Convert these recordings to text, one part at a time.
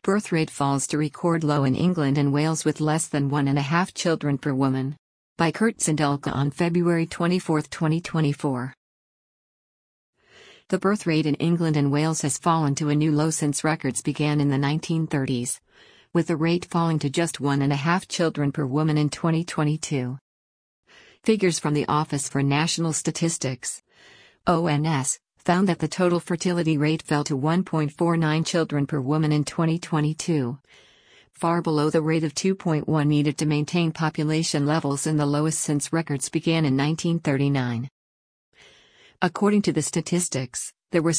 Birth rate falls to record low in England and Wales with less than 1.5 children per woman. By Kurt Sindelka on February 24, 2024. The birth rate in England and Wales has fallen to a new low since records began in the 1930s, with the rate falling to just 1.5 children per woman in 2022. Figures from the Office for National Statistics, ONS, found that the total fertility rate fell to 1.49 children per woman in 2022, far below the rate of 2.1 needed to maintain population levels in the lowest since records began in 1939. According to the statistics, there were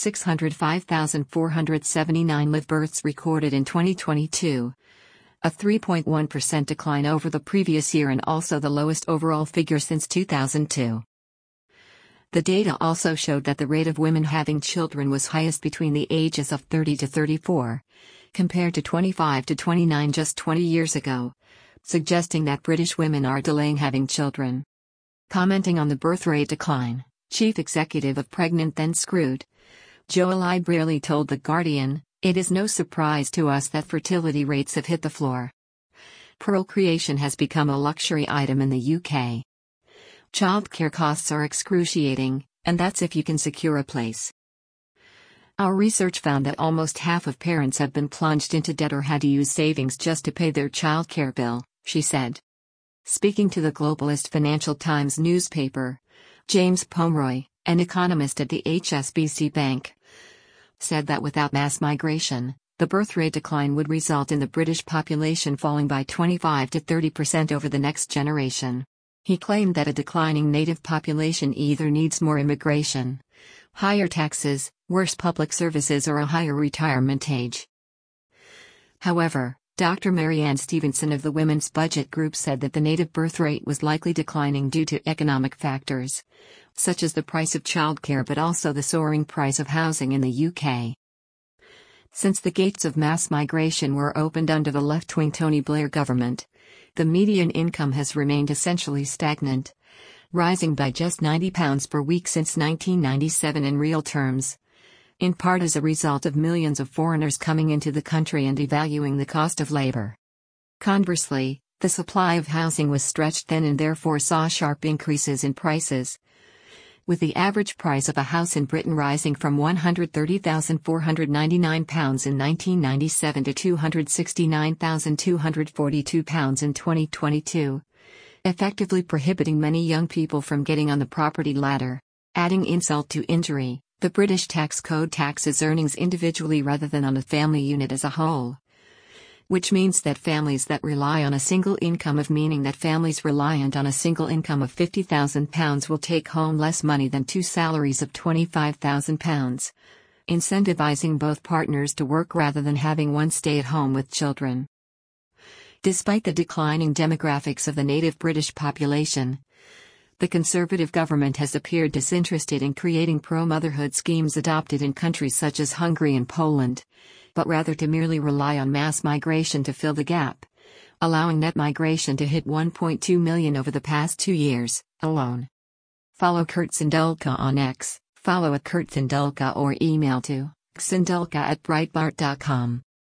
605,479 live births recorded in 2022, a 3.1% decline over the previous year and also the lowest overall figure since 2002. The data also showed that the rate of women having children was highest between the ages of 30 to 34, compared to 25 to 29 just 20 years ago, suggesting that British women are delaying having children. Commenting on the birth rate decline, Chief Executive of Pregnant Then Screwed, Joel Brierley told The Guardian, "It is no surprise to us that fertility rates have hit the floor. Procreation has become a luxury item in the UK. Childcare costs are excruciating, and that's if you can secure a place. Our research found that almost half of parents have been plunged into debt or had to use savings just to pay their childcare bill," she said. Speaking to the globalist Financial Times newspaper, James Pomeroy, an economist at the HSBC Bank, said that without mass migration, the birth rate decline would result in the British population falling by 25 to 30% over the next generation. He claimed that a declining native population either needs more immigration, higher taxes, worse public services, or a higher retirement age. However, Dr. Marianne Stevenson of the Women's Budget Group said that the native birth rate was likely declining due to economic factors, such as the price of childcare but also the soaring price of housing in the UK. Since the gates of mass migration were opened under the left-wing Tony Blair government, the median income has remained essentially stagnant, rising by just £90 per week since 1997 in real terms, in part as a result of millions of foreigners coming into the country and devaluing the cost of labour. Conversely, the supply of housing was stretched thin and therefore saw sharp increases in prices, with the average price of a house in Britain rising from £130,499 in 1997 to £269,242 in 2022, effectively prohibiting many young people from getting on the property ladder. Adding insult to injury, the British tax code taxes earnings individually rather than on a family unit as a whole, which means that families that rely on a single income families reliant on a single income of £50,000 will take home less money than two salaries of £25,000, incentivizing both partners to work rather than having one stay at home with children. Despite the declining demographics of the native British population, the Conservative government has appeared disinterested in creating pro-motherhood schemes adopted in countries such as Hungary and Poland, but rather to merely rely on mass migration to fill the gap, allowing net migration to hit 1.2 million over the past 2 years, alone. Follow Kurt Sindelka on X, follow @KurtSindelka or email to sindelka@breitbart.com.